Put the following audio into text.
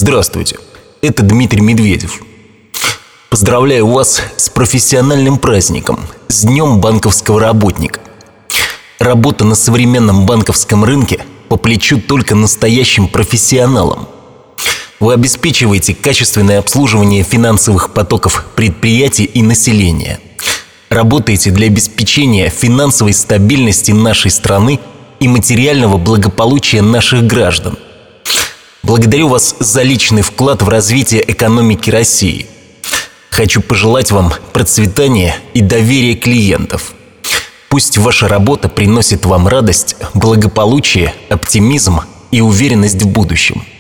Здравствуйте, это Дмитрий Медведев. Поздравляю вас с профессиональным праздником, с Днем банковского работника. Работа на современном банковском рынке по плечу только настоящим профессионалам. Вы обеспечиваете качественное обслуживание финансовых потоков предприятий и населения. Работаете для обеспечения финансовой стабильности нашей страны и материального благополучия наших граждан. Благодарю вас за личный вклад в развитие экономики России. Хочу пожелать вам процветания и доверия клиентов. Пусть ваша работа приносит вам радость, благополучие, оптимизм и уверенность в будущем.